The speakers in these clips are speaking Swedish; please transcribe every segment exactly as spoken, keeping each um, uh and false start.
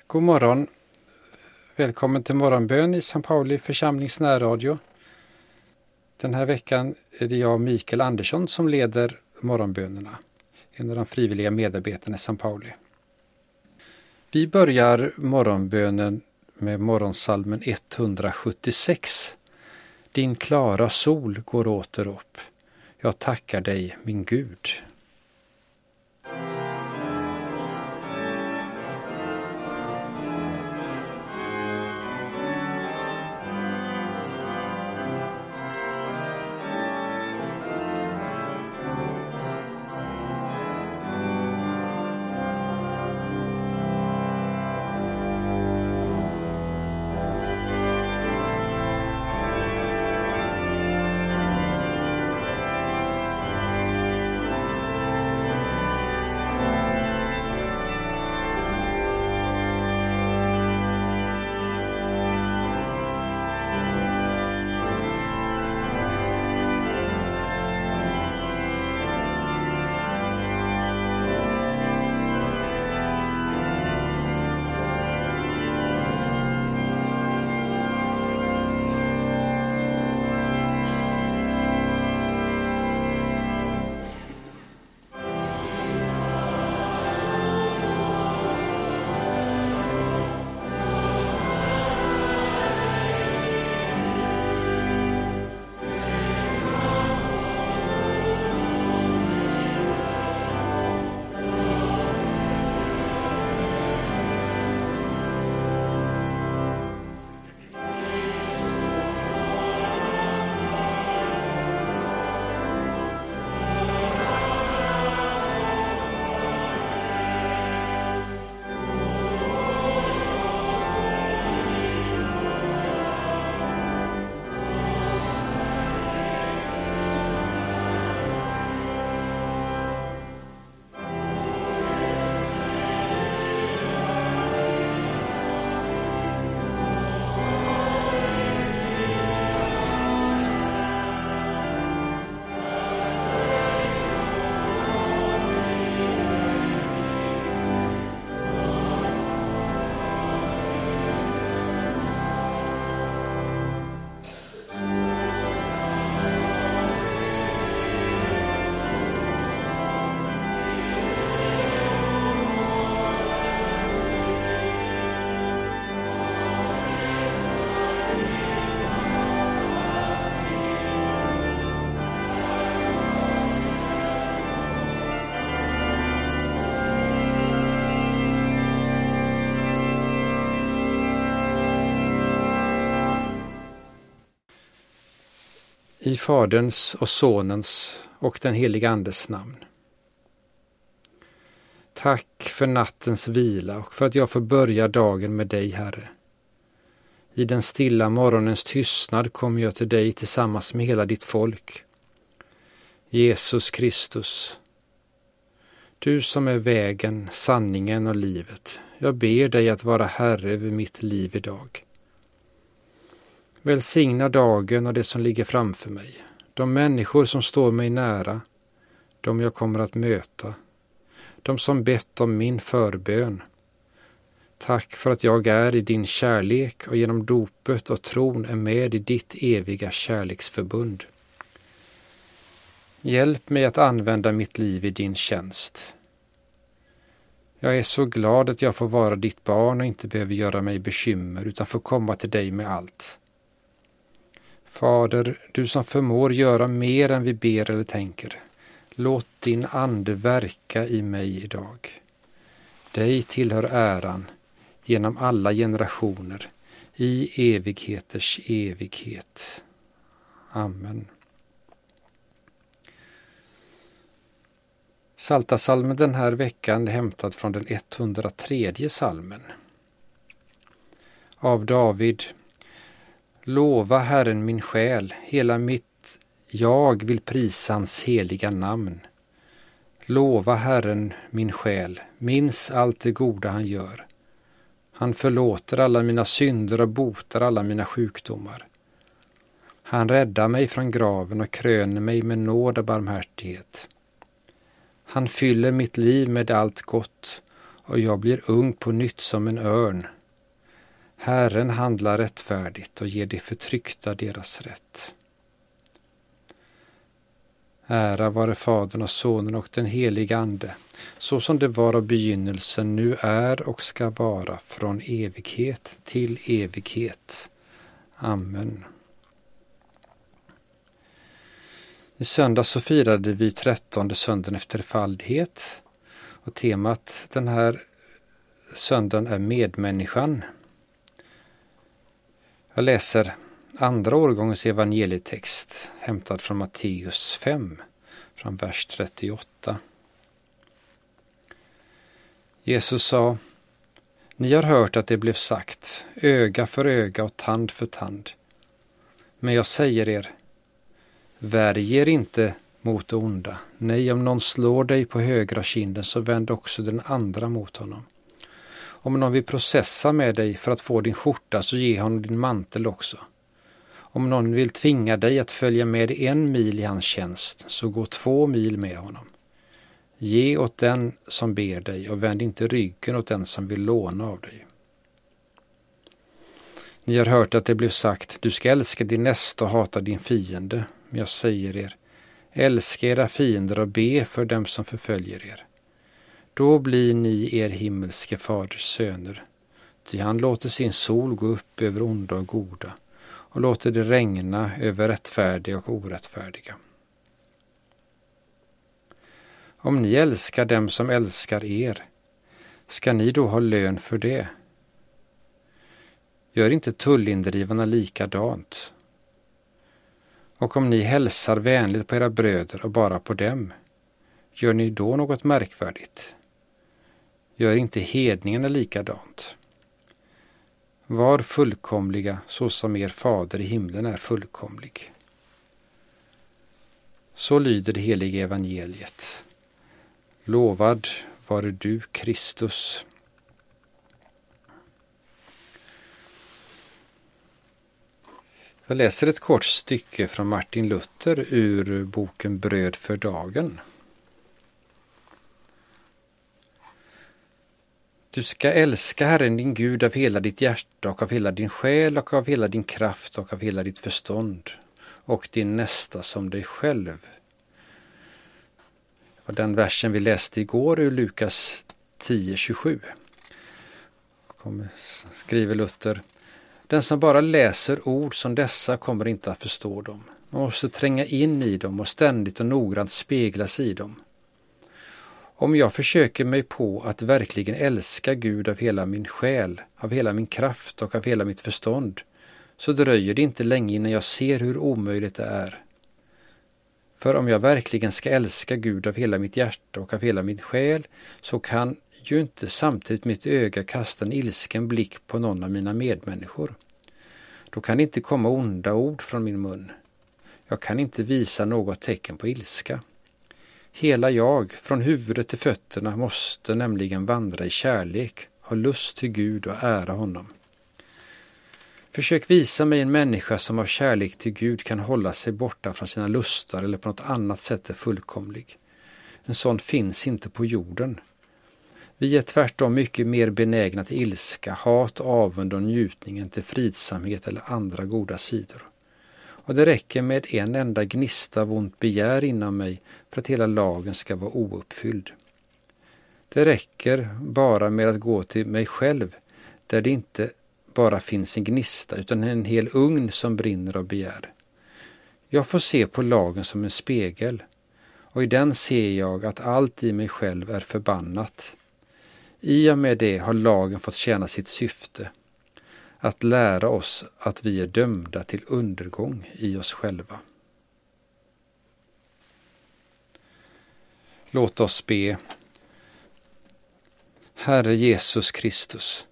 God morgon. Välkommen till morgonbön i Sankt Pauli församlings närradio. Den här veckan är det jag, Mikael Andersson, som leder morgonbönerna. En av de frivilliga medarbetarna i Sankt Pauli. Vi börjar morgonbönen med morgonsalmen etthundrasjuttiosex. Din klara sol går åter upp. Jag tackar dig, min Gud. I Faderns och Sonens och den heliga Andes namn. Tack för nattens vila och för att jag får börja dagen med dig, Herre. I den stilla morgonens tystnad kommer jag till dig tillsammans med hela ditt folk. Jesus Kristus, du som är vägen, sanningen och livet. Jag ber dig att vara Herre över mitt liv idag. Välsigna dagen och det som ligger framför mig. De människor som står mig nära. De jag kommer att möta. De som bett om min förbön. Tack för att jag är i din kärlek och genom dopet och tron är med i ditt eviga kärleksförbund. Hjälp mig att använda mitt liv i din tjänst. Jag är så glad att jag får vara ditt barn och inte behöver göra mig bekymmer utan får komma till dig med allt. Fader, du som förmår göra mer än vi ber eller tänker, låt din ande verka i mig idag. Dig tillhör äran genom alla generationer, i evigheters evighet. Amen. Psaltarpsalmen den här veckan är hämtad från den etthundratredje psalmen. Av David. Lova Herren min själ, hela mitt jag vill prisa hans heliga namn. Lova Herren min själ, minns allt det goda han gör. Han förlåter alla mina synder och botar alla mina sjukdomar. Han räddar mig från graven och kröner mig med nåd och barmhärtighet. Han fyller mitt liv med allt gott och jag blir ung på nytt som en örn. Herren handlar rättfärdigt och ger de förtryckta deras rätt. Ära vare Fadern och Sonen och den heliga Ande, så som det var av begynnelsen, nu är och ska vara, från evighet till evighet. Amen. I söndag så firade vi trettonde söndagen efter faldighet, och temat den här söndagen är medmänniskan. Jag läser andra årgångens evangelietext hämtad från Matteus fem, från vers trettioåtta. Jesus sa: Ni har hört att det blev sagt, öga för öga och tand för tand. Men jag säger er, värj er inte mot det onda. Nej, om någon slår dig på högra kinden, så vänd också den andra mot honom. Om någon vill processa med dig för att få din skjorta, så ge honom din mantel också. Om någon vill tvinga dig att följa med en mil i hans tjänst, så gå två mil med honom. Ge åt den som ber dig och vänd inte ryggen åt den som vill låna av dig. Ni har hört att det blev sagt, du ska älska din nästa och hata din fiende. Men jag säger er, älska era fiender och be för dem som förföljer er. Då blir ni er himmelske faders söner. Ty han låter sin sol gå upp över onda och goda och låter det regna över rättfärdiga och orättfärdiga. Om ni älskar dem som älskar er, ska ni då ha lön för det? Gör inte tullindrivarna likadant? Och om ni hälsar vänligt på era bröder och bara på dem, gör ni då något märkvärdigt? Gör inte hedningarna likadant? Var fullkomliga så som er fader i himlen är fullkomlig. Så lyder det heliga evangeliet. Lovad vare du, Kristus. Jag läser ett kort stycke från Martin Luther ur boken Bröd för dagen. Du ska älska Herren din Gud av hela ditt hjärta och av hela din själ och av hela din kraft och av hela ditt förstånd och din nästa som dig själv. Och den versen vi läste igår ur Lukas tio tjugosju. Kommer, skriver Luther. Den som bara läser ord som dessa kommer inte att förstå dem. Man måste tränga in i dem och ständigt och noggrant speglas i dem. Om jag försöker mig på att verkligen älska Gud av hela min själ, av hela min kraft och av hela mitt förstånd, så dröjer det inte länge innan jag ser hur omöjligt det är. För om jag verkligen ska älska Gud av hela mitt hjärta och av hela min själ, så kan ju inte samtidigt mitt öga kasta en ilsken blick på någon av mina medmänniskor. Då kan det inte komma onda ord från min mun. Jag kan inte visa något tecken på ilska. Hela jag, från huvudet till fötterna, måste nämligen vandra i kärlek, ha lust till Gud och ära honom. Försök visa mig en människa som av kärlek till Gud kan hålla sig borta från sina lustar eller på något annat sätt är fullkomlig. En sån finns inte på jorden. Vi är tvärtom mycket mer benägna till ilska, hat, avund och njutning än till fridsamhet eller andra goda sidor. Och det räcker med en enda gnista av ont begär inom mig för att hela lagen ska vara ouppfylld. Det räcker bara med att gå till mig själv, där det inte bara finns en gnista utan en hel ugn som brinner av begär. Jag får se på lagen som en spegel, och i den ser jag att allt i mig själv är förbannat. I och med det har lagen fått tjäna sitt syfte, att lära oss att vi är dömda till undergång i oss själva. Låt oss be. Herre Jesus Kristus,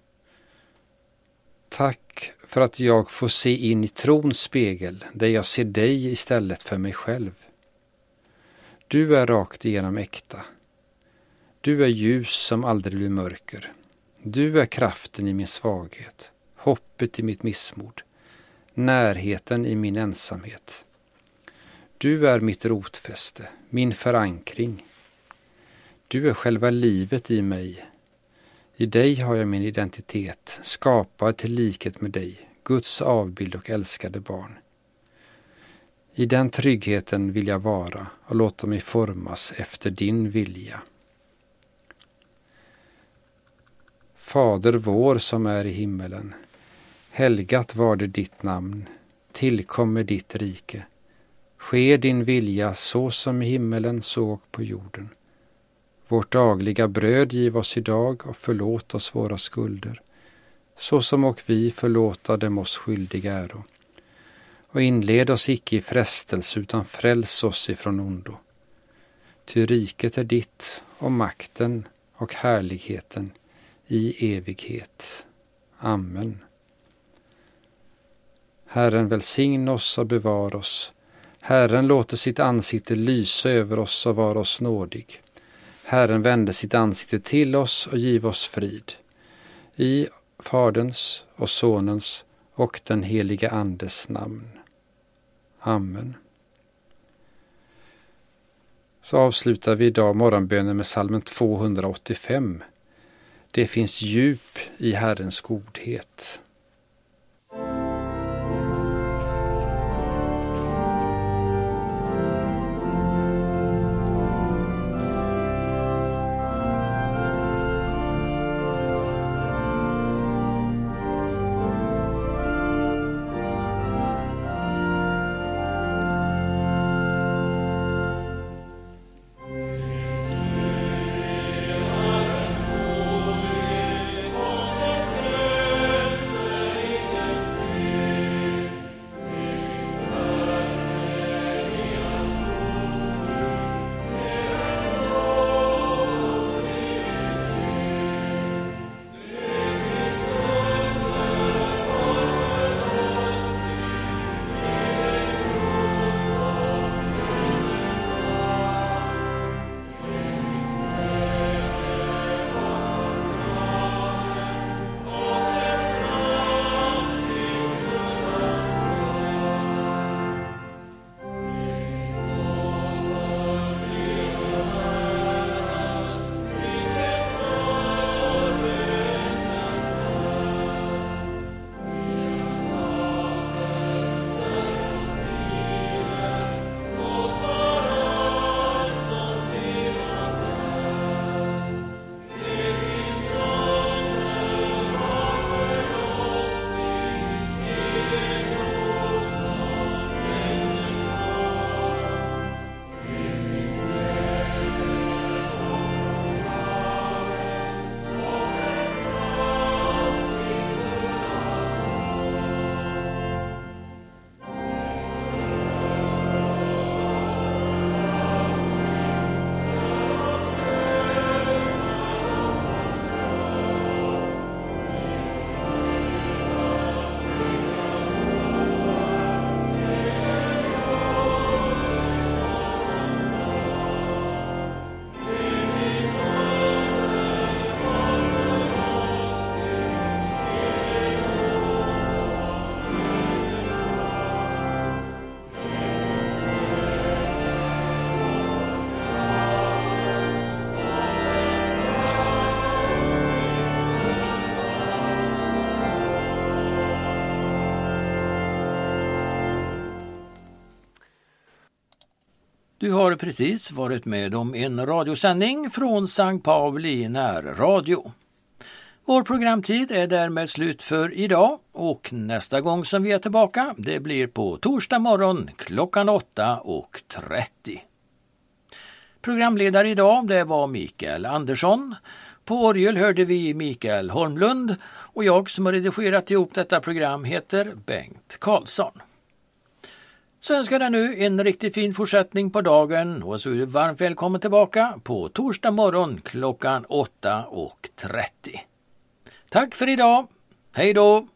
tack för att jag får se in i trons spegel där jag ser dig istället för mig själv. Du är rakt igenom äkta. Du är ljus som aldrig blir mörker. Du är kraften i min svaghet, hoppet i mitt missmod, närheten i min ensamhet. Du är mitt rotfäste, min förankring. Du är själva livet i mig, I dig har jag min identitet, skapad till likhet med dig, Guds avbild och älskade barn. I den tryggheten vill jag vara och låta mig formas efter din vilja. Fader vår som är i himmelen, helgat var det ditt namn, tillkommer ditt rike. Ske din vilja så som i himmelen så och på jorden. Vårt dagliga bröd giv oss idag och förlåt oss våra skulder, så som och vi förlåta dem oss skyldiga äro. Och inled oss icke i frestelse utan fräls oss ifrån ondo. Ty riket är ditt och makten och härligheten i evighet. Amen. Herren välsign oss och bevar oss. Herren låter sitt ansikte lysa över oss och vara oss nådig. Herren vände sitt ansikte till oss och giv oss frid. I Faderns och Sonens och den heliga Andes namn. Amen. Så avslutar vi idag morgonbönen med psalmen tvåhundraåttiofem. Det finns djup i Herrens godhet. Du har precis varit med om en radiosändning från Sankt Pauli närradio. Vår programtid är därmed slut för idag och nästa gång som vi är tillbaka det blir på torsdag morgon klockan åtta och trettio. Programledare idag det var Mikael Andersson. På orgel hörde vi Mikael Holmlund och jag som har redigerat ihop detta program heter Bengt Karlsson. Så önskar jag nu en riktigt fin fortsättning på dagen och så är du varmt välkommen tillbaka på torsdag morgon klockan åtta och trettio. Tack för idag. Hej då!